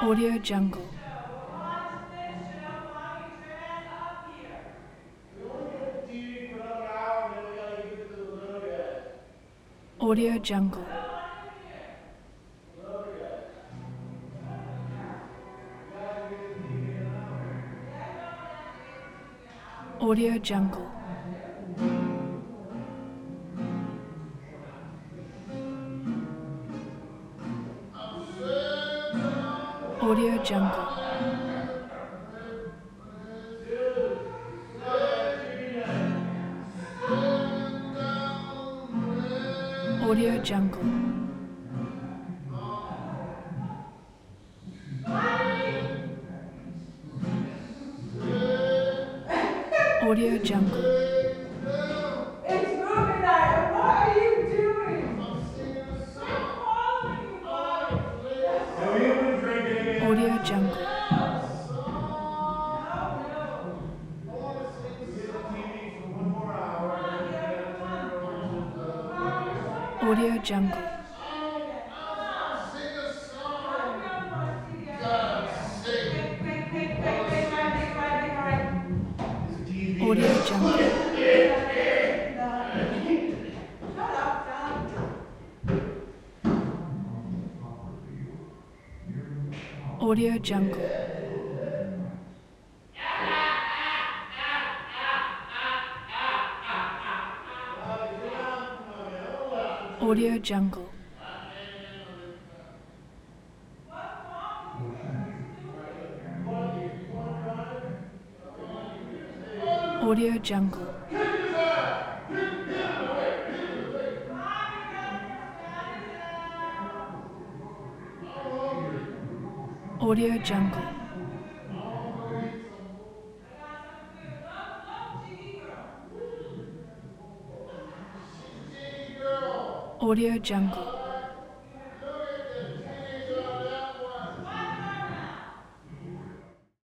Audio Jungle. Audio Jungle. Audio Jungle. Audio Jungle. Audio Jungle. Audio Jungle. It's movie night. What are you doing? Stop following me, boy. Have you been drinking? Audio Jungle. Audio Jungle. Audio Jungle. Audio Jungle. Audio Jungle. Audio Jungle. Audio Jungle. Audio Jungle.